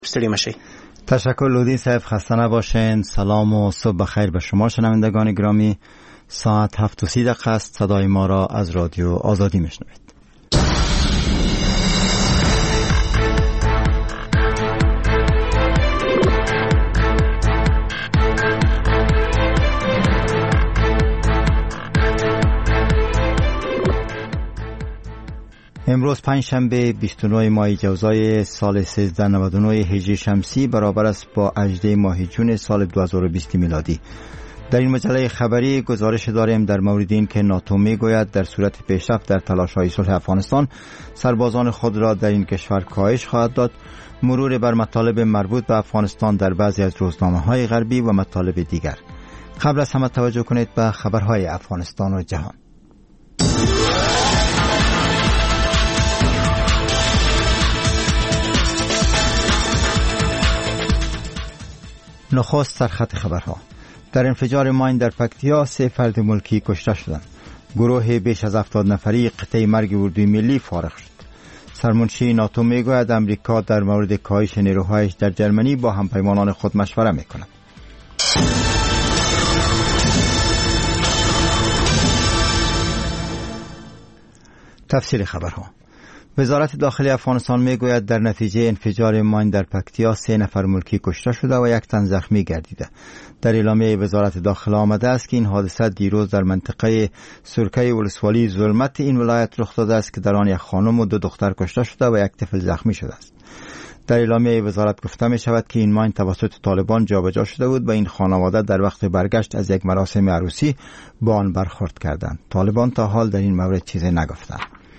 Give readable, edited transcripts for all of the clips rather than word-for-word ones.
ستړي مشي. تشکر لودین صاحب، خسته نباشین. سلام و صبح بخیر به شما شنوندگان گرامی. ساعت 7:30 است. صدای ما را از رادیو آزادی میشنوید. امروز پنجشنبه 29 ماه جوزای سال 1399 هجری شمسی برابر است با 18 ماه جون سال 2020 میلادی. در این مجله خبری گزارش داریم در مورد این که ناتو میگوید در صورت پیشرفت در تلاش‌های صلح افغانستان سربازان خود را در این کشور کاهش خواهد داد. مرور بر مطالب مربوط به افغانستان در بعضی از روزنامه‌های غربی و مطالب دیگر. قبل از همه توجه کنید به خبرهای افغانستان و جهان. نخست سرخط خبرها. در انفجار ماین در پکتیا 3 فرد ملکی کشته شدند. گروه بیش از 70 نفری قطعه مرگ اردوی ملی فارغ شد. سرمنشی ناتو میگوید امریکا در مورد کاهش نیروهایش در جرمنی با همپیمانان خود مشوره میکند. تفصیل خبرها. وزارت داخلی افغانستان میگوید در نتیجه انفجار ماین در پکتیا 3 نفر ملکی کشته شده و 1 تن زخمی گردیده. در اعلامیه وزارت داخله آمده است که این حادثه دیروز در منطقه سرکه ولسوالی ظلمت این ولایت رخ داده است که در آن 1 خانم و 2 دختر کشته شده و 1 طفل زخمی شده است. در اعلامیه وزارت گفته می شود که این ماین توسط طالبان جابجا شده بود و این خانواده در وقت برگشت از یک مراسم عروسی با آن برخورد کردند. طالبان تا حال در این مورد چیزی نگفتند.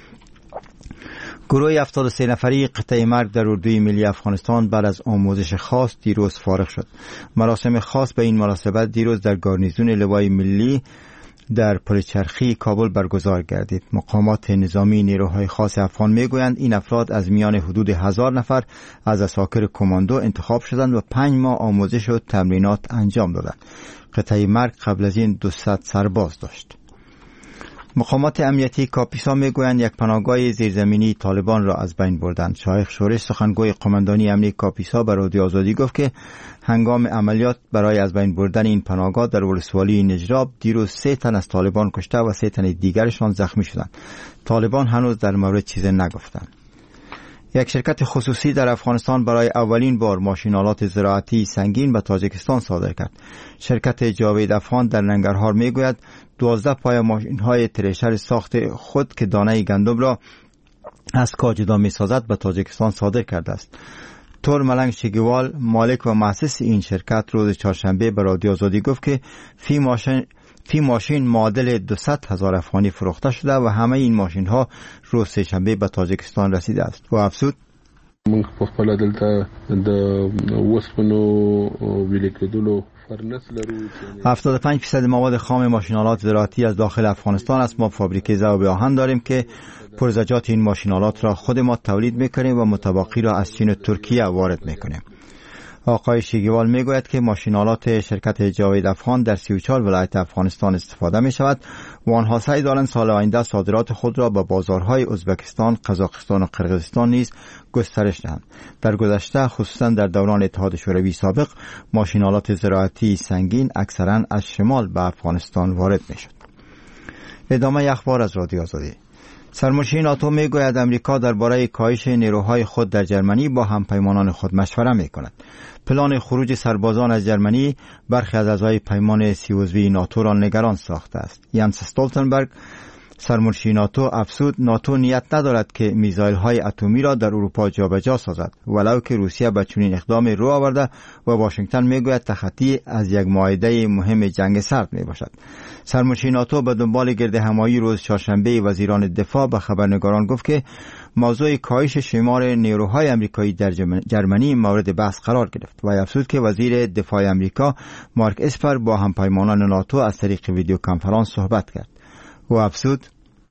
گروه 73 نفری قطعه مرگ در اردوی ملی افغانستان بعد از آموزش خاص دیروز فارغ شد. مراسم خاص به این مناسبت دیروز در گارنیزون لوای ملی در پلچرخی کابل برگزار گردید. مقامات نظامی نیروهای خاص افغان میگویند این افراد از میان حدود 1000 نفر از عساکر کماندو انتخاب شدند و 5 ماه آموزش و تمرینات انجام دادند. قطعه مرگ قبل از این 200 سرباز داشت. مقامات امنیتی کاپیسا میگویند 1 پناهگاه زیرزمینی طالبان را از بین بردند. شایخ شورش سخنگوی قماندانی امنیتی کاپیسا به رادیو آزادی گفت که هنگام عملیات برای از بین بردن این پناهگاه در ولسوالی نجراب دیروز 3 تن از طالبان کشته و 3 تن دیگرشان زخمی شدند. طالبان هنوز در مورد چیزی نگفتند. یک شرکت خصوصی در افغانستان برای اولین بار ماشین‌آلات زراعتی سنگین به تاجیکستان صادر کرد. شرکت جاوید افغان در ننگرهار میگوید 12 پای ماشین‌های تریشر ساخت خود که دانه گندم را از کاج جدا می‌سازد به تاجیکستان صادر کرده است. تور ملنگ شگیوال مالک و مؤسس این شرکت روز چهارشنبه به رادیو آزادی گفت که فی ماشین معادل 200,000 افغانی فروخته شده و همه این ماشین ها روز سه‌شنبه به تاجیکستان رسیده است. و افزود من په خپل دلته د وسپنو ویل کېدلو 75% مواد خام ماشین‌آلات زراعتی از داخل افغانستان است. ما فابریکه ذوب آهن داریم که پرزجات این ماشین‌آلات را خود ما تولید می‌کنیم و متبقی را از چین و ترکیه وارد می‌کنیم. آقای شیگیوال میگوید که ماشین‌آلات شرکت جاوید افغان در 34 ولایت افغانستان استفاده می شود و آنها سعی دارند سال آینده صادرات خود را به بازارهای ازبکستان، قزاقستان و قرقیزستان نیز گسترش دهند. در گذشته خصوصا در دوران اتحاد شوروی سابق ماشین‌آلات زراعتی سنگین اکثرا از شمال به افغانستان وارد می شد. ادامه اخبار از رادیو آزادی. سرمنشی ناتو میگوید امریکا درباره کاهش نیروهای خود در جرمنی با همپیمانان خود مشوره میکند. پلان خروج سربازان از جرمنی برخی از اعضای پیمان 30 عضوی ناتو را نگران ساخته است. یانس استولتنبرگ سرمنشی ناتو افزود ناتو نیت ندارد که میزایل های اتمی را در اروپا جابجا سازد ولو که روسیه به چنین اقدامی رو آورده و واشنگتن میگوید تخطی از یک معاهده مهم جنگ سرد میباشد. سرمنشی ناتو به دنبال گرد همایی روز چهارشنبه وزیران دفاع به خبرنگاران گفت که موضوع کاهش شمار نیروهای آمریکایی در جرمنی مورد بحث قرار گرفت و افزود که وزیر دفاع آمریکا مارک اسپر با همپیمانان ناتو از طریق ویدیو کنفرانس صحبت کرد. و افزود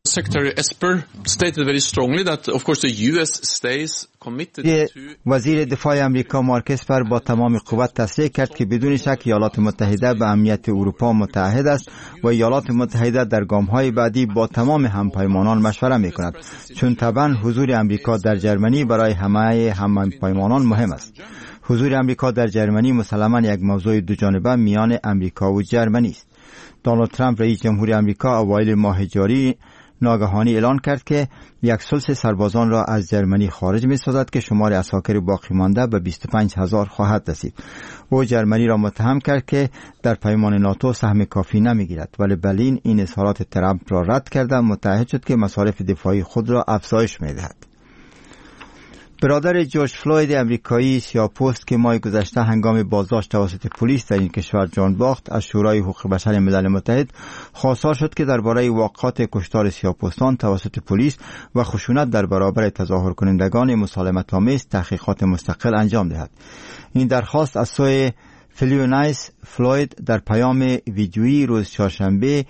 Secretary Esper stated very strongly that of course the US stays committed to وزیر دفاع امریکا مارک اسپر با تمام قوت تصریح کرد که بدون شک ایالات متحده به امنیت اروپا متحد است و ایالات متحده در گام‌های بعدی با تمام همپیمانان مشوره می‌کند، چون طبعا حضور امریکا در جرمنی برای همه همپیمانان مهم است. حضور امریکا در جرمنی مسلماً یک موضوع دو جانبه میان امریکا و جرمنی است. دونالد ترامپ رئیس جمهور امریکا اوایل ماه جاری ناگهانی اعلان کرد که یک ثلث سربازان را از جرمنی خارج می‌سازد که شمار عساکر باقی مانده به 25,000 خواهد رسید. او جرمنی را متهم کرد که در پیمان ناتو سهم کافی نمی‌گیرد، ولی برلین این اظهارات ترامپ را رد کرده متعهد شد که مصارف دفاعی خود را افزایش می‌دهد. برادر جورج فلوید امریکایی سیاه‌پوست که ماه گذشته هنگام بازداشت توسط پلیس در این کشور جان باخت، از شورای حقوق بشر ملل متحد خواستار شد که درباره واقعات کشتار سیاه‌پوستان توسط پلیس و خشونت در برابر تظاهر کنندگان مسالمت‌آمیز تحقیقات مستقل انجام دهد. این درخواست از سوی فلیونایس فلوید در پیام ویدیویی روز چهارشنبه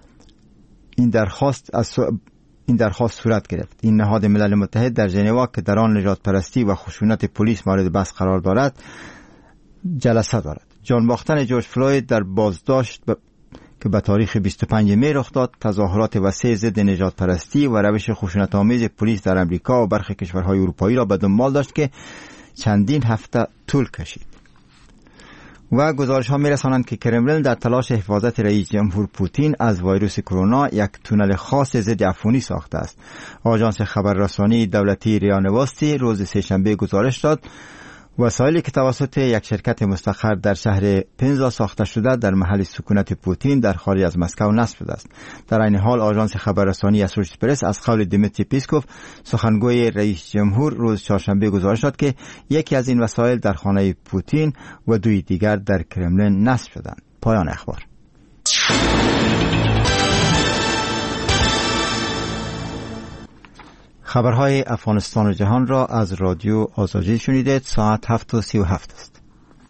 این درخواست صورت گرفت. این نهاد ملل متحد در ژنوا که در آن نژاد پرستی و خشونت پلیس مورد بحث قرار دارد جلسه دارد. جان باختن جورج فلوید در بازداشت که به تاریخ 25 می رخ داد، تظاهرات وسیع ضد نژاد پرستی و روش خشونت آمیز پلیس در امریکا و برخی کشورهای اروپایی را به دنبال داشت که چندین هفته طول کشید. و گزارش ها می رسانند که کرملین در تلاش حفاظت رئیس جمهور پوتین از ویروس کرونا یک تونل خاص ضد عفونی ساخته است. آژانس خبررسانی دولتی ریا نووستی روز سه‌شنبه گزارش داد وسایلی که توسط یک شرکت مستقر در شهر پنزا ساخته شده در محل سکونت پوتین در خارج از مسکو نصب شده است. در این حال آژانس خبررسانی اسوشییتد پرس از قول دیمیتری پیسکوف سخنگوی رئیس جمهور روز چهارشنبه گزارش داد که یکی از این وسایل در خانه پوتین و دوی دیگر در کرملین نصب شدند. پایان اخبار. خبرهای افغانستان و جهان را از رادیو آزادی شنیدید. ساعت 7:37 است.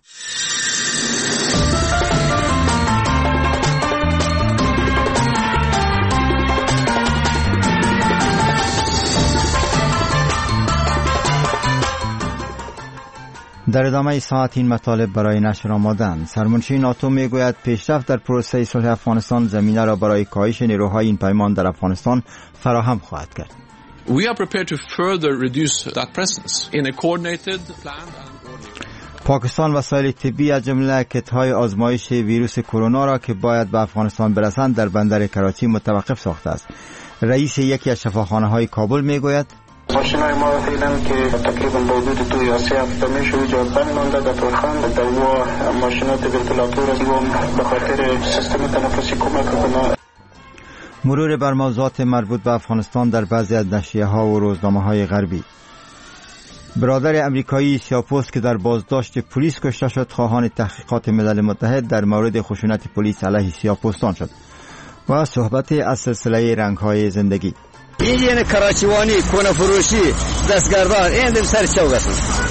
در ادامه ساعت این مطالب برای نشر آمادند. سرمنشی ناتو میگوید پیشرفت در پروسه صلح افغانستان زمینه را برای کاهش نیروهای این پیمان در افغانستان فراهم خواهد کرد. We are prepared to further reduce that presence in a coordinated, planned and orderly. پاکستان وسایل طبی از جمله کت‌های آزمایش ویروس کرونا را که باید به افغانستان برسند در بندر کراچی متوقف ساخته است. رئیس یکی از شفاخانه‌های کابل میگوید ماشین‌های ما فعلا که تقریبا با حدود 2 یا 3 هفته میشه جا بند مانده در تورخان در و ماشینات ونتیلاتور به خاطر سیستم تنفسی کمک کنه. مرور بر موضوعات مربوط به افغانستان در بعضی از نشریه‌ها و روزنامه‌های غربی. برادر امریکایی سیاه‌پوست که در بازداشت پلیس کشته شد خواهان تحقیقات ملل متحد در مورد خشونت پلیس علیه سیاه‌پوستان شد. و صحبت از سلسله رنگ‌های زندگی. این کراچیوانی کنه فروشی دستگردان این دم سر چوب است.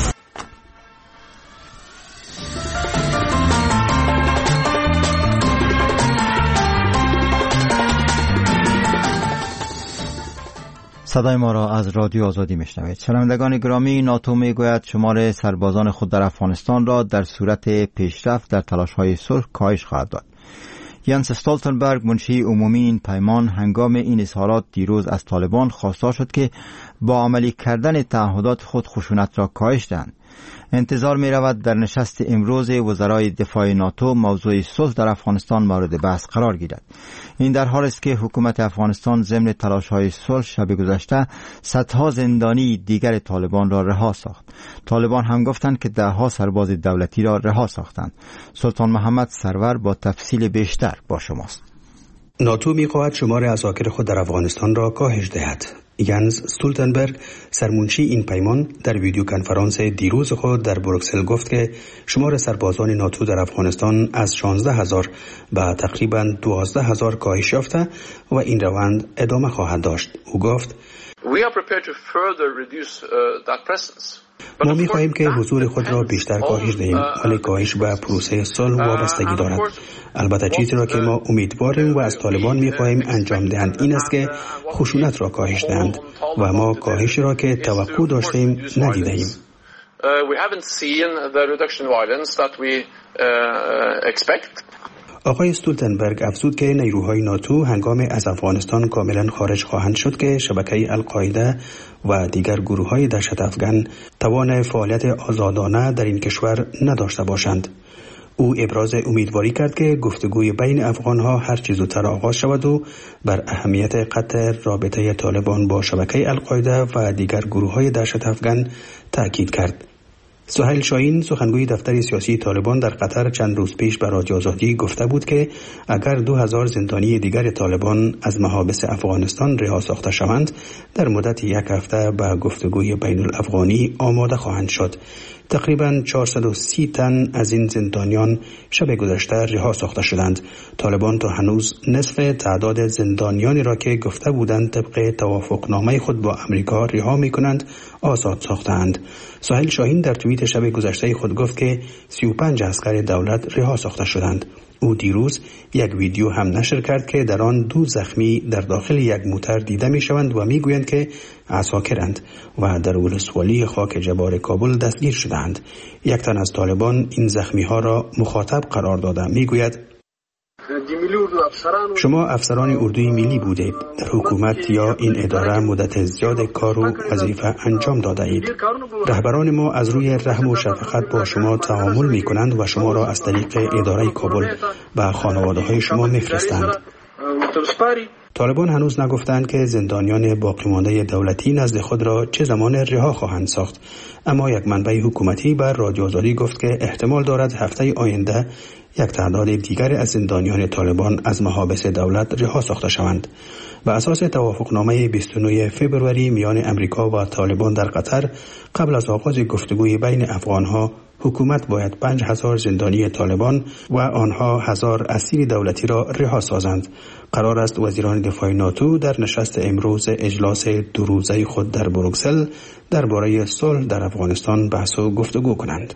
صدای ما را از رادیو آزادی میشنوید. شنوندگان گرامی، ناتو میگوید شمار سربازان خود در افغانستان را در صورت پیشرفت در تلاش‌های صلح کاهش خواهد داد. ینس استولتنبرگ منشی عمومی این پیمان هنگام این اظهارات دیروز از طالبان خواستار شد که با عملی کردن تعهدات خود خشونت را کاهش دهند. انتظار می رود در نشست امروز وزرای دفاع ناتو موضوع صلح در افغانستان مورد بحث قرار گیرد. این در حالی است که حکومت افغانستان ضمن تلاش‌های صلح شب گذشته صدها زندانی دیگر طالبان را رها ساخت. طالبان هم گفتند که ده‌ها سرباز دولتی را رها ساختند. سلطان محمد سرور با تفصیل بیشتر با شماست. ناتو می‌خواهد شمار عساکر خود در افغانستان را کاهش دهد. ینس استولتنبرگ سرمنشی این پیمان در ویدیو کنفرانس دیروز خود در بروکسل گفت که شمار سربازان ناتو در افغانستان از 16,000 به تقریباً 12,000 کاهش یافته و این روند ادامه خواهد داشت. او گفت We are prepared to further reduce that presence ما می‌خواهیم که حضور خود را بیشتر کاهش دهیم، ولی کاهش به پروسه صلح وابستگی دارد. البته چیزی را که ما امیدواریم و از طالبان می‌خواهیم انجام دهند این است که خشونت را کاهش دهند و ما کاهش را که توقع داشتیم ندیدیم. آقای استولتنبرگ افزود که نیروهای ناتو هنگام از افغانستان کاملا خارج خواهند شد که شبکه القاعده و دیگر گروه‌های دهشت افغان توان فعالیت آزادانه در این کشور نداشته باشند. او ابراز امیدواری کرد که گفتگوی بین افغان‌ها هر چه زودتر آغاز شود و بر اهمیت قطع رابطه طالبان با شبکه القاعده و دیگر گروه‌های دهشت افغان تأکید کرد. سهیل شاهین سخنگوی دفتر سیاسی طالبان در قطر چند روز پیش به رادیو آزادی گفته بود که اگر 2000 زندانی دیگر طالبان از محابس افغانستان رها ساخته شوند در مدت یک هفته به گفتگوی بین الافغانی آماده خواهند شد. تقریباً 430 تن از این زندانیان شب گذشته رها ساخته شدند. طالبان تا هنوز نصف تعداد زندانیانی را که گفته بودند طبق توافقنامه خود با امریکا رها می‌کنند آزاد ساختند. سهیل شاهین در توییت شب گذشته خود گفت که 35 عسکر دولت رها ساخته شدند. او دیروز یک ویدیو هم نشر کرد که در آن 2 زخمی در داخل یک موتر دیده می‌شوند و می‌گویند که عساکرند و در ولسوالی خاک جبار کابل دستگیر شدند. یک تن از طالبان این زخمی‌ها را مخاطب قرار داده می‌گوید شما افسران اردوی ملی بودید، در حکومت یا این اداره مدت زیاد کار و وظیفه انجام داده اید. رهبران ما از روی رحم و شفقت با شما تعامل می کنند و شما را از طریق اداره کابل به خانواده های شما می فرستند. طالبان هنوز نگفتند که زندانیان باقی مانده دولتی نزد خود را چه زمان رها خواهند ساخت، اما یک منبع حکومتی بر رادیو آزادی گفت که احتمال دارد هفته آینده یک تعداد دیگر از زندانیان طالبان از محابس دولت رها ساخته شوند. بر اساس توافقنامه 29 فوریه میان امریکا و طالبان در قطر قبل از آغاز گفتگوی بین افغانها حکومت باید 5000 زندانی طالبان و آنها 1000 اسیر دولتی را رها سازند. قرار است وزیران دفاع ناتو در نشست امروز اجلاس 2 روزه خود در بروکسل درباره صلح در افغانستان بحث و گفتگو کنند.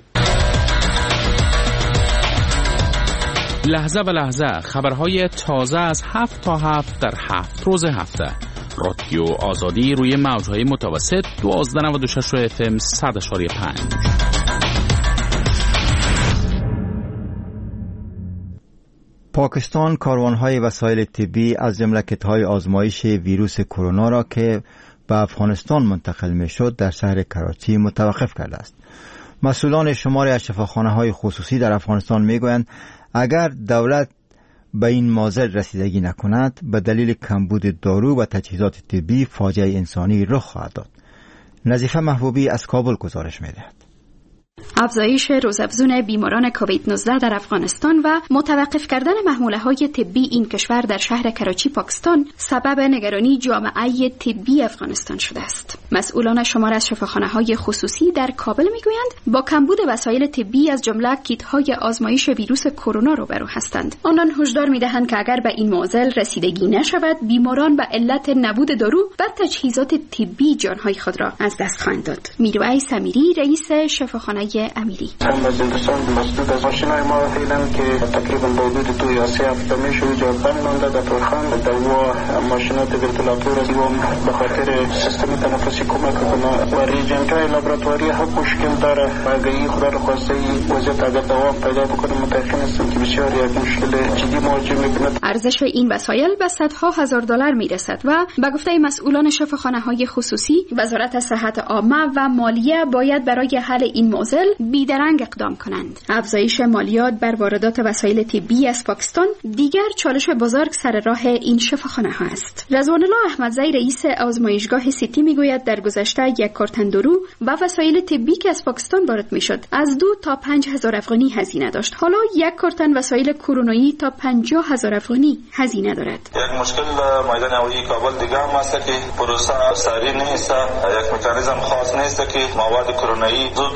لحظه به لحظه خبرهای تازه از 7 تا 7 در 7 روز هفته. رادیو آزادی روی موجهای متوسط 1296 FM 100.5. پاکستان کاروانهای وسایل طبی از جمله کیت‌های آزمایش ویروس کرونا را که به افغانستان منتقل می‌شد در شهر کراچی متوقف کرده است. مسئولان شماری از شفاخانه‌های خصوصی در افغانستان می‌گویند اگر دولت به این معضل رسیدگی نکند به دلیل کمبود دارو و تجهیزات طبی فاجعه انسانی رخ خواهد داد. نظیفه محبوبی از کابل گزارش می‌دهد. افزایش روزافزون بیماران کووید 19 در افغانستان و متوقف کردن محموله‌های طبی این کشور در شهر کراچی پاکستان سبب نگرانی جامعه طبی افغانستان شده است. مسئولان شمار از شفاخانه‌های خصوصی در کابل میگویند با کمبود وسایل طبی از جمله کیت‌های آزمایش ویروس کرونا روبرو هستند. آنان هشدار می‌دهند که اگر به این معضل رسیدگی نشود بیماران به علت نبود دارو و تجهیزات طبی جان‌های خود را از دست خواهند داد. میرویس امیری رئیس شفاخانه امیری هم از هندوستان مسدود از ماشینای ما فعلا که تقریبا با حدود 2 یا 3 هفته میشه اینجا بند مانده در تورخان در و ماشینات ونتیلاتور از به خاطر سیستم تنفسی کمک کنه و ریجنت‌های لابراتواری هم مشکل داره. اگه خدا رو خواسته وضعیت اگر دوام پیدا بکنه متأکد هستم که بسیار یک مشکل جدی مواجه میکنه. ارزش این وسایل به صدها هزار دلار میرسد و به گفته مسئولان شفاخانه‌های خصوصی وزارت صحت عامه و مالیه باید برای حل این معضل بیدرنگ اقدام کنند. افزایش مالیات بر واردات وسایل طبی از پاکستان دیگر چالش بزرگ سر راه این شفاخانه‌ها است. رضوان الله احمدزی رئیس آزمایشگاه سیتی میگوید در گذشته یک کارتن دارو و وسایل طبی که از پاکستان وارد میشد از 2 تا 5000 افغانی هزینه داشت. حالا یک کارتن وسایل کرونایی تا 50000 افغانی هزینه دارد. یک مشکل میدان هوایی کابل دیگه هم است که پروسه سریع نیست. یک مکانیزم خاص نیست که مواد کرونایی زود اخراج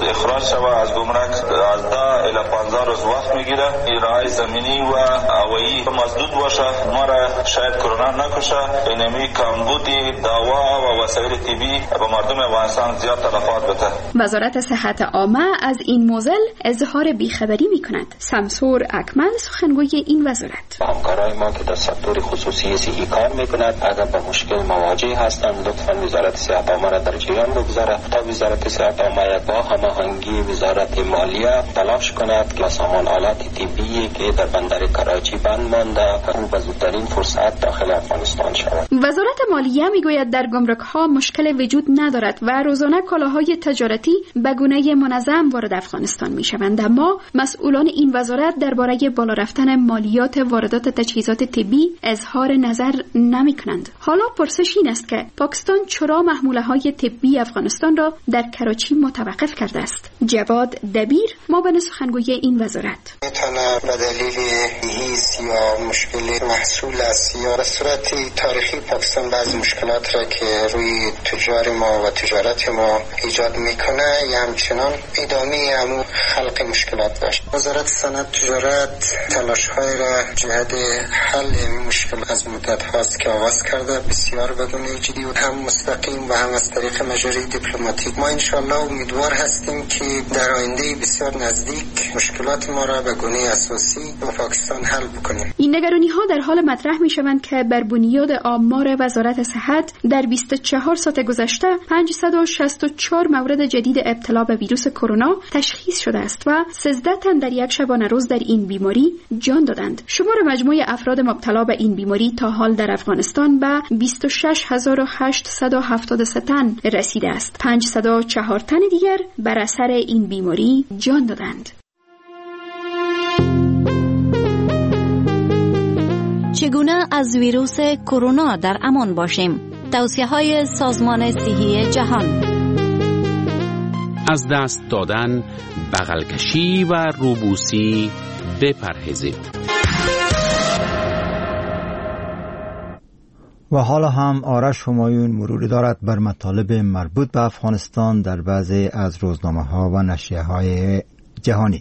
شود از گمرک از 10 الی 15 روز وقت میگیره. راه زمینی و هوایی مسدود باشه، ما را شاید کرونا نکشه. اینمی کمبودی دوا و وسایل طبی به مردم افغانستان زیاد تلفات بده. وزارت صحت عامه از این موضوع اظهار بیخبری میکند. سمسور اکمل سخنگوی این وزارت: همکارای ما که در سکتور خصوصی صحی کار میکنند اگر به مشکل مواجه هستند لطفا وزارت صحت عامه را در جریان بگذارد تا وزارت صحت عامه با هماهنگی وزارت مالیه تلاش کند که سامان آلات طبی که در بندر کراچی بند مانده او به زودترین فرصت داخل افغانستان شود. وزارت مالیه میگوید در گمرک‌ها مشکل وجود ندارد و روزانه کالاهای تجارتی به گونه منظم وارد افغانستان میشوند، اما مسئولان این وزارت درباره بالا رفتن مالیات واردات تجهیزات طبی اظهار نظر نمی‌کنند. حالا پرسش این است که پاکستان چرا محموله‌های طبی افغانستان را در کراچی متوقف کرده است؟ جواد دبیر معاون سخنگوی این وزارت: میتونه به دلیل هیس یا مشکل محصول است یا به صورت تاریخی پاکستان بعضی مشکلات را که روی تجار ما و تجارت ما ایجاد میکنه یا همچنان ادامه همون خلق مشکلات باشه. وزارت صنعت تجارت تلاش‌های را جهت حل این مشکل از مدت هاست که آغاز کرده، بسیار به گونه جدی و هم مستقیم و هم از طریق مجاری دیپلماتیک. ما انشالله امیدوار هستیم که در آینده بسیار نزدیک مشکلات ما را به گونه اساسی با پاکستان حل بکنیم. این نگرانی ها در حال مطرح می شوند که بر بنیاد آمار وزارت صحت در 24 ساعت گذشته 564 مورد جدید ابتلا به ویروس کرونا تشخیص شده است و 13 تن در یک شبانه روز در این بیماری جان دادند. شمار مجموع افراد مبتلا به این بیماری تا حال در افغانستان به 26873 تن رسیده است. 504 تن دیگر بر اثر این بیماری جان دادند. چگونه از ویروس کرونا در امان باشیم؟ توصیه‌های سازمان صحی جهان: از دست دادن، بغل کشی و روبوسی بپرهیزید. و حالا هم آرش همایون مرور دارد بر مطالب مربوط به افغانستان در بعضی از روزنامه‌ها و نشریه‌های جهانی.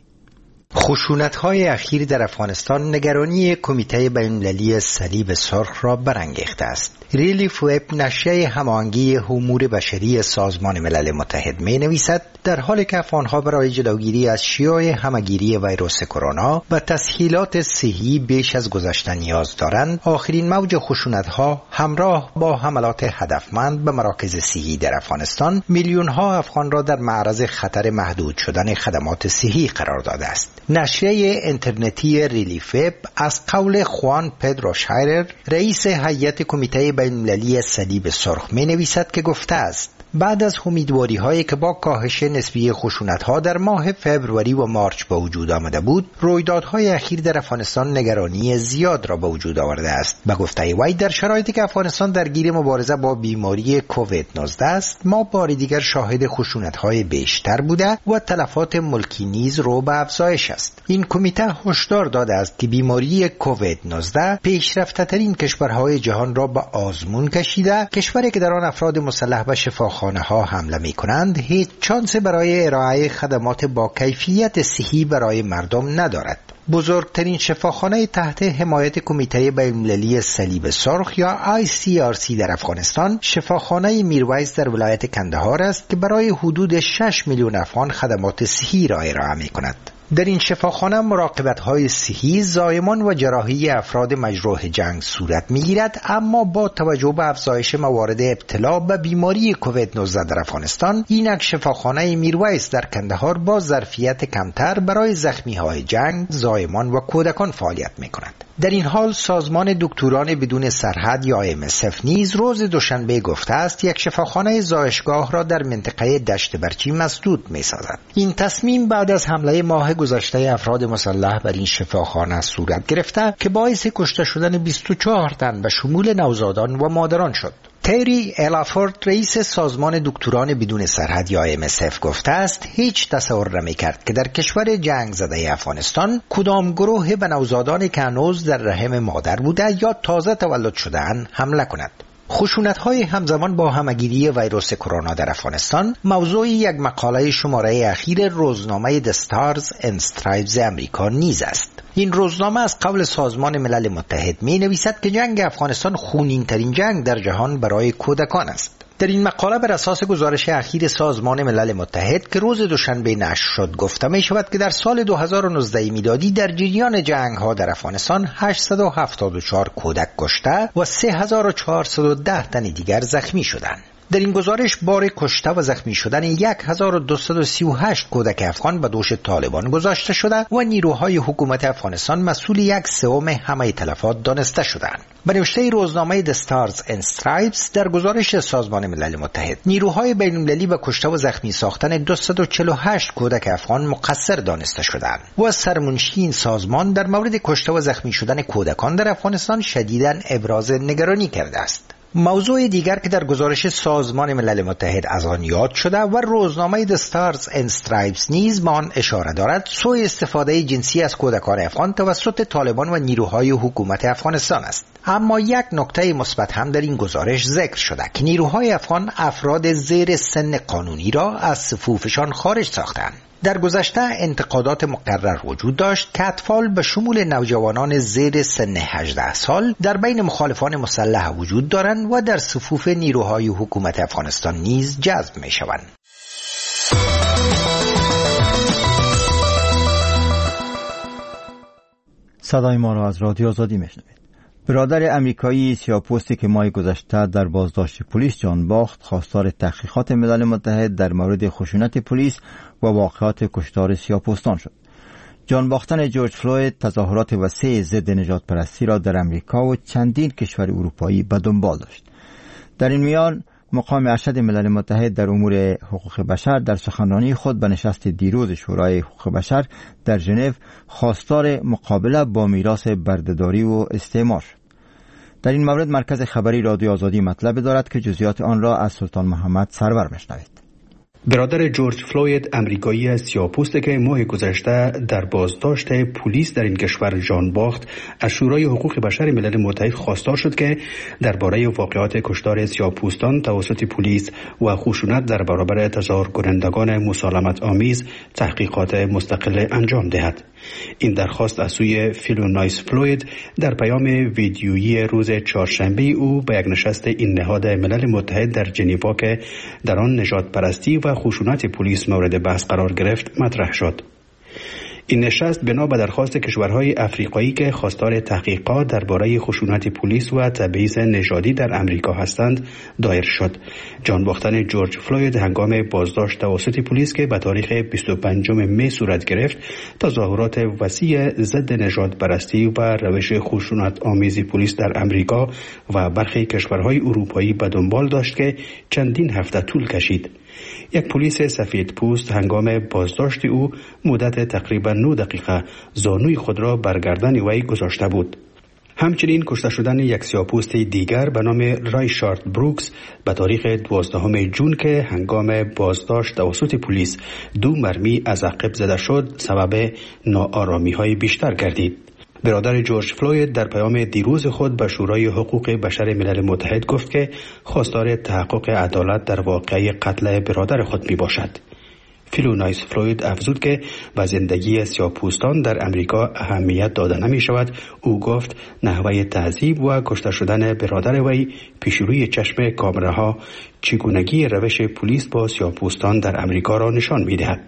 خشونت‌های اخیر در افغانستان نگرانی کمیته بین‌المللی صلیب سرخ را برانگیخته است. ریلیف وب نشریه هماهنگی امور بشری سازمان ملل متحد می‌نویسد در حالی که افغان‌ها برای جلوگیری از شیوع همه‌گیری ویروس کرونا و تسهیلات صحی بیش از گذشته نیاز دارند، آخرین موج خشونت‌ها همراه با حملات هدفمند به مراکز صحی در افغانستان میلیون‌ها افغان را در معرض خطر محدود شدن خدمات صحی قرار داده است. نشریه اینترنتی ریلیف وب از قول خوان پدرو شایرر رئیس هیئت کمیته بین‌المللی صلیب سرخ می‌نویسد که گفته است بعد از امیدواری‌هایی که با کاهش نسبی خشونت‌ها در ماه فوریه و مارچ به وجود آمده بود، رویدادهای اخیر در افغانستان نگرانی زیاد را به وجود آورده است. به گفته وی در شرایطی که افغانستان درگیر مبارزه با بیماری کووید 19 است، ما بار دیگر شاهد خشونت‌های بیشتر بوده و تلفات ملکی نیز رو به افزایش است. این کمیته هشدار داده است که بیماری کووید 19 پیشرفته‌ترین کشورهای جهان را به آزمون کشیده. کشوری که در آن افراد مسلح به شفاخانه‌ها حمله می‌کنند هیچ شانسی برای ارائه خدمات با کیفیت صحی برای مردم ندارد. بزرگترین شفاخانه تحت حمایت کمیته بین‌المللی صلیب سرخ یا ICRC در افغانستان شفاخانه میرویس در ولایت کندهار است که برای حدود 6 میلیون افغان خدمات صحی را ارائه می‌کند. در این شفاخانه مراقبت‌های صحی، زایمان و جراحی افراد مجروح جنگ صورت می‌گیرد، اما با توجه به افزایش موارد ابتلا به بیماری کووید 19 در افغانستان، اینک شفاخانه میرویس در کندهار با ظرفیت کمتر برای زخمی‌های جنگ، زایمان و کودکان فعالیت می‌کند. در این حال سازمان دکتران بدون سرحد یا MSF نیز روز دوشنبه گفته است یک شفاخانه زایشگاه را در منطقه دشت برچی مسدود می‌سازد. این تصمیم بعد از حمله ماه گذشته افراد مسلح بر این شفاخانه صورت گرفته که باعث کشته شدن 24 تن به شمول نوزادان و مادران شد. تری الافورد رئیس سازمان دکتران بدون سرحد یا MSF گفته است هیچ تصور نمی‌کرد که در کشور جنگ زده افغانستان کدام گروه به نوزادانی که هنوز در رحم مادر بوده یا تازه تولد شده‌اند حمله کند. خشونت‌های همزمان با همه‌گیری ویروس کرونا در افغانستان موضوع یک مقاله شماره اخیر روزنامه The Stars and Stripes امریکا نیز است. این روزنامه از قول سازمان ملل متحد می نویسد که جنگ افغانستان خونین ترین جنگ در جهان برای کودکان است. در این مقاله بر اساس گزارش اخیر سازمان ملل متحد که روز دوشنبه نشر شد گفته می شود که در سال 2019 میلادی در جریان جنگ ها در افغانستان 874 کودک کشته و 3410 تن دیگر زخمی شدند. در این گزارش بار کشته و زخمی شدن 1238 کودک افغان به دوش طالبان گذاشته شده و نیروهای حکومت افغانستان مسئول 1/3 همه تلفات دانسته شدند. به نوشته روزنامه The Stars and Stripes در گزارش سازمان ملل متحد نیروهای بین‌المللی به کشته و زخمی ساختن 248 کودک افغان مقصر دانسته شدند و سرمنشی این سازمان در مورد کشته و زخمی شدن کودکان در افغانستان شدیداً ابراز نگرانی کرده است. موضوع دیگر که در گزارش سازمان ملل متحد از آن یاد شده و روزنامه The Stars and Stripes نیز به آن اشاره دارد سوء استفاده جنسی از کودکان افغان توسط طالبان و نیروهای حکومت افغانستان است. اما یک نکته مثبت هم در این گزارش ذکر شده که نیروهای افغان افراد زیر سن قانونی را از صفوفشان خارج ساختند. در گذشته انتقادات مکرر وجود داشت که اطفال به شمول نوجوانان زیر سن 18 سال در بین مخالفان مسلح وجود دارند و در صفوف نیروهای حکومت افغانستان نیز جذب می شوند. صدای ما را از رادیو آزادی میشنوید. برادر امریکایی سیاه‌پوستی که ماه گذشته در بازداشت پلیس جان باخت خواستار تحقیقات ملل متحد در مورد خشونت پلیس و واقعات کشتار سیاه‌پوستان شد. جان باختن جورج فلوید تظاهرات وسیع ضد نژاد پرستی را در امریکا و چندین کشور اروپایی به دنبال داشت. در این میان مقام ارشد ملل متحد در امور حقوق بشر در سخنرانی خود به نشست دیروز شورای حقوق بشر در ژنو خواستار مقابله با میراث بردهداری و استعمار شد. در این مورد مرکز خبری رادیو آزادی مطلب دارد که جزئیات آن را از سلطان محمد سرور بشنوید. برادر جورج فلوید امریکایی سیاه‌پوست که ماه گذشته در بازداشت پلیس در این کشور جان باخت از شورای حقوق بشر ملل متحد خواستار شد که درباره واقعات کشتار سیاه‌پوستان توسط پلیس و خشونت در برابر تظاهر کنندگان مسالمت آمیز تحقیقات مستقل انجام دهد. این درخواست از سوی فیلونایس فلوید در پیام ویدیویی روز چهارشنبه او به یک نشست این نهاد ملل متحد در ژنو که در آن نژاد پرستی و خشونت پلیس مورد بحث قرار گرفت مطرح شد. این نشست بنا به درخواست کشورهای افریقایی که خواستار تحقیقات درباره خشونت پلیس و تبعیض نژادی در امریکا هستند دایر شد. جان باختن جورج فلوید هنگام بازداشت توسط پلیس که به تاریخ 25 می صورت گرفت تظاهرات وسیع ضد نژاد پرستی و روش خشونت آمیز پلیس در امریکا و برخی کشورهای اروپایی به دنبال داشت که چندین هفته طول کشید. یک پلیس سفید پوست هنگام بازداشت او مدت تقریبا 9 دقیقه زانوی خود را بر گردن وی گذاشته بود. همچنین کشته شدن یک سیاه‌پوست دیگر به نام رایچارد بروکس به تاریخ 12 ژوئن که هنگام بازداشت توسط پلیس 2 مرمی از عقب زده شد سبب ناآرامی‌های بیشتر گردید. برادر جورج فلوید در پیام دیروز خود به شورای حقوق بشر ملل متحد گفت که خواستار تحقق عدالت در واقعه قتل برادر خود می باشد. فیلونایس فلوید افزود که به زندگی سیاه‌پوستان در امریکا اهمیت داده نمی شود. او گفت نحوه تعذیب و کشته شدن برادر وی پیش روی چشم کامراها چگونگی روش پلیس با سیاه‌پوستان در امریکا را نشان می دهد.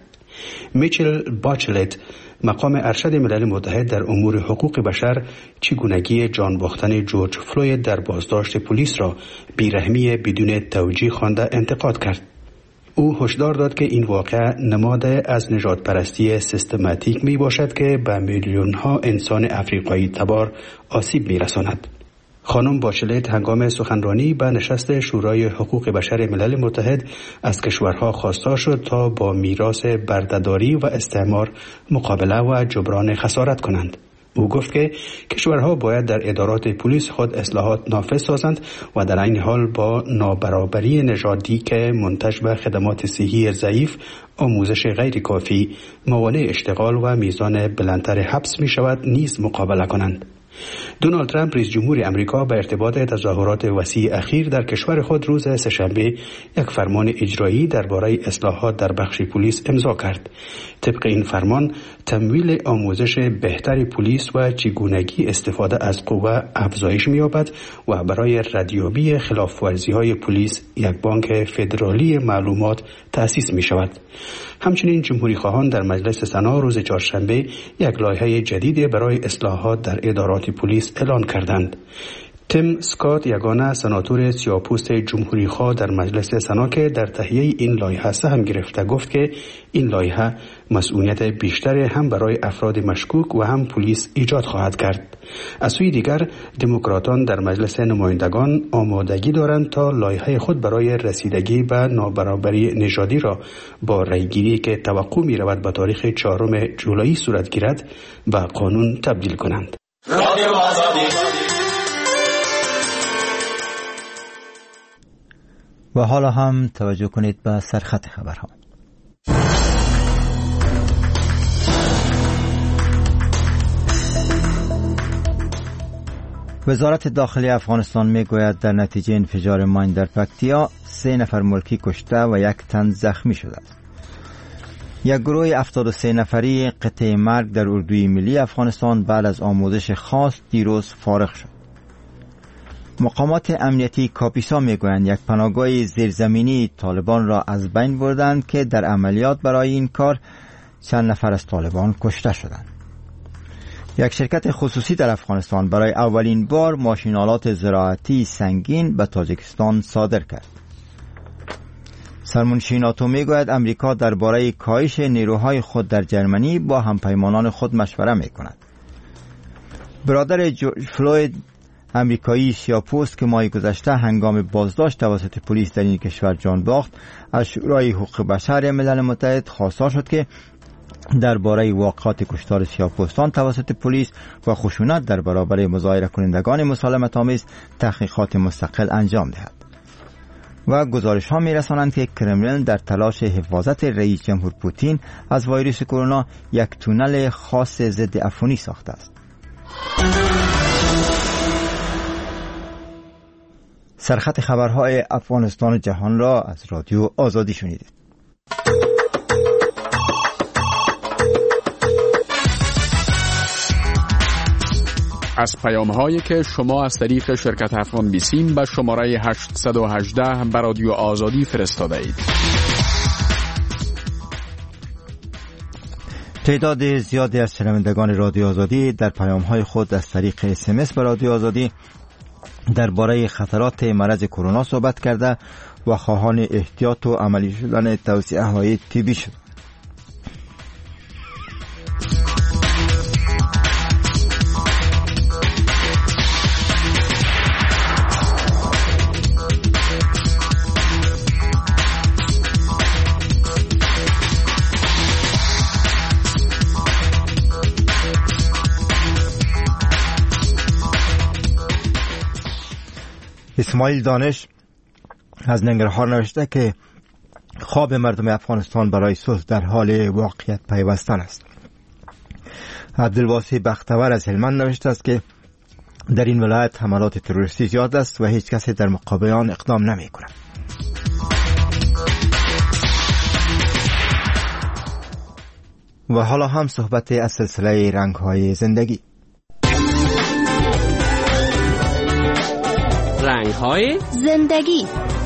میچل باچلت مقام ارشد ملل متحد در امور حقوق بشر چگونگی جان باختن جورج فلوید در بازداشت پلیس را بیرحمی بدون توجیه خوانده انتقاد کرد. او هشدار داد که این واقعه نماد از نژاد پرستی سیستماتیک می باشد که به میلیون ها انسان افریقایی تبار آسیب می رساند. خانم باچلت هنگام سخنرانی به نشست شورای حقوق بشر ملل متحد از کشورها خواستار شد تا با میراث بردهداری و استعمار مقابله و جبران خسارت کنند. او گفت که کشورها باید در ادارات پلیس خود اصلاحات نافذ سازند و در این حال با نابرابری نژادی که منتج به خدمات صحی ضعیف، آموزش غیر کافی، موانع اشتغال و میزان بلندتر حبس می شود نیز مقابله کنند. دونالد ترامپ رئیس جمهور امریکا به ارتباط تظاهرات وسیع اخیر در کشور خود روز سه‌شنبه یک فرمان اجرایی درباره اصلاحات در بخش پلیس امضا کرد. طبق این فرمان تمویل آموزش بهتر پلیس و چگونگی استفاده از قوه افزایش می‌یابد و برای ردیابی خلاف‌ورزی‌های پلیس یک بانک فدرالی معلومات تأسیس می‌شود. همچنین جمهوری خواهان در مجلس سنا روز چهارشنبه یک لایحه جدید برای اصلاحات در ادارات پلیس اعلان کردند. تیم سکات یگانه سناتور سیاه‌پوست جمهوری خواه در مجلس سنا که در تهیه این لایحه سهم گرفته گفت که این لایحه مسئولیت بیشتر هم برای افراد مشکوک و هم پلیس ایجاد خواهد کرد. از سوی دیگر دموکراتان در مجلس نمایندگان آمادگی دارند تا لایحه خود برای رسیدگی به نابرابری نژادی را با رأیگیری که توقع می رود به تاریخ 4 جولای صورت گیرد به قانون تبدیل کنند. و حالا هم توجه کنید به سرخط خبرها. وزارت داخلی افغانستان میگوید در نتیجه انفجار ماین در پکتیا 3 نفر ملکی کشته و 1 تن زخمی شده است. یک گروه 73 نفری قطعه مرگ در اردوی ملی افغانستان بعد از آموزش خاص دیروز فارغ شد. مقامات امنیتی کاپیسا میگویند یک پناهگاه زیرزمینی طالبان را از بین بردند که در عملیات برای این کار چند نفر از طالبان کشته شدند. یک شرکت خصوصی در افغانستان برای اولین بار ماشین‌آلات زراعتی سنگین به تاجیکستان صادر کرد. سرمنشی ناتو میگوید امریکا درباره کاهش نیروهای خود در جرمنی با همپیمانان خود مشوره میکند. برادر جورج فلوید امریکایی سیاه‌پوست که ماه گذشته هنگام بازداشت توسط پلیس در این کشور جان باخت، از شورای حقوق بشر ملل متحد خواستار شد که درباره واقعات کشتار سیاه‌پوستان توسط پلیس و خشونت در برابر مظاهره کنندگان مسالمت‌آمیز تحقیقات مستقل انجام دهد. و گزارش ها می رسانند که کرملین در تلاش حفاظت رئیس جمهور پوتین از ویروس کرونا یک تونل خاص ضد عفونی ساخته است. سرخط خبرهای افغانستان و جهان را از رادیو آزادی شنیدید. از پیام‌هایی که شما از طریق شرکت افغان بیسیم به شماره 818 به رادیو آزادی فرستاده اید. تعداد زیادی از شنوندگان رادیو آزادی در پیام‌های خود از طریق SMS به رادیو آزادی درباره خطرات مرض کرونا صحبت کرده و خواهان احتیاط و عملی شدن توصیه‌های طبی شد. اسماعیل دانش از ننگرهار نوشته که خواب مردم افغانستان برای صلح در حال واقعیت پیوستن است. عبدالواسی بختور از هلمند نوشته است که در این ولایت حملات تروریستی زیاد است و هیچ کسی در مقابل آن اقدام نمی کند. و حالا هم صحبت از سلسله رنگ‌های زندگی. رنگ‌های زندگی.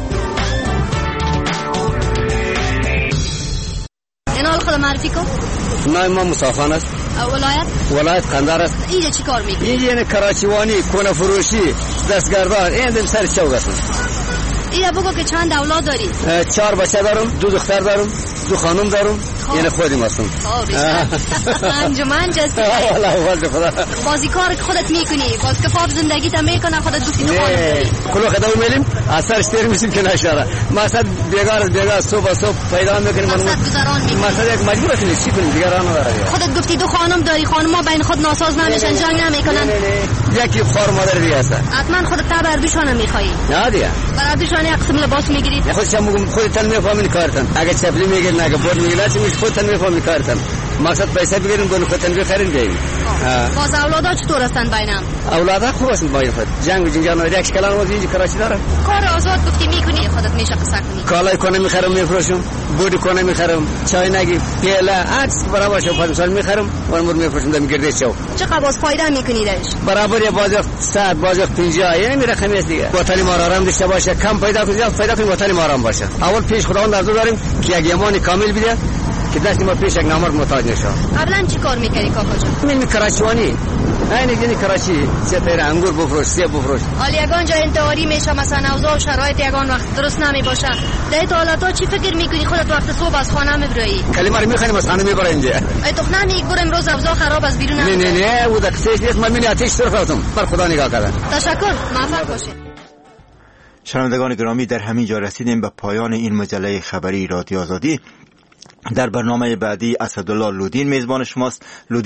اینال خود معرفی کن. نام ما مسافان است. ولایت قندار است. اینجا چی کار میکنی؟ اینجا کراچیوانی، کنه فروشی، دستگردان، این دم سر چوب است. اینجا بگو که چند اولاد داری؟ 4 بچه دارم، 2 دختر دارم، 2 خانم دارم. یعنی خودم هستم. انجمن جستی. بازیکار خودت میکنی، بازیکار زندگیت میکنه، خودت دوستی تو خانم داری. کلو خدا میلیم، اثر اشتری میسیم که نشاره. مقصد بیگار صبح پیدا میکنیم. مقصد یک مجبور هستیم چی کنیم دیگه راه نداره. خودت گفتی 2 خانم داری، خانم‌ها بین خود ناساز نمیشن، جنگ نمیکنن. یکی خور مادر دیگه است. حتما خودت تبر دوشانه میخوای. نه دیگه. برای دوشانه یک قسم لباس میگیری. خودت میگم خودت میفهمی کارتن. اگه چپلی میگیری نه که بود میگیری خودتان میفهمی کارتان. مقصد پیسه بگیریم گل خودتان بخرین بیاییم. باز اولادا چطور هستن بینم؟ اولادا خوب هستن باید خود جنگ و جنجال و یک کلان ما اینجا کراچی داره. کار آزاد گفتی میکنی خودت میشه قصه کنی. کالای کنه میخرم میفروشم، بودی کنه میخرم، چای نگی، پیاله عکس برابر شو پاسال میخرم و امور میفروشم در میگرده چاو. چقدر باز فایده میکنی درش؟ برابر یه باز 100 باز 50 یعنی رقمی است دیگه. وطن ما آرام داشته باشه، کم پیدا کنیم پیدا کنیم وطن ما آرام باشه. اول پیش خداوند آرزو داریم که یک ایمان کامل بده که دست ما پیش یک نامرد محتاج نشه. قبلا چی کار میکردی کاکا جان؟ من کراچیوانی اینه دیگه کراچی سپر انگور بفروش سیب بفروش. حالی یگان جای انتحاری میشه مثلا اوضاع و شرایط یگان وقت درست نمی باشه. در حالتا چی فکر میکنی خودت وقت صبح از خانه میبری؟ کلمه رو میخوانیم از خانه میبرم اینجا. ای تو نمی گور امروز اوضاع خراب از بیرون نه او دکترش نیست من من آتش طرف رفتم. بر خدا نگاه کردم. تشکر موفق باشید. شنوندگان گرامی در همین جا رسیدیم به پایان این مجله خبری رادیو آزادی. در برنامه بعدی اسدالله لودین میزبان شماست.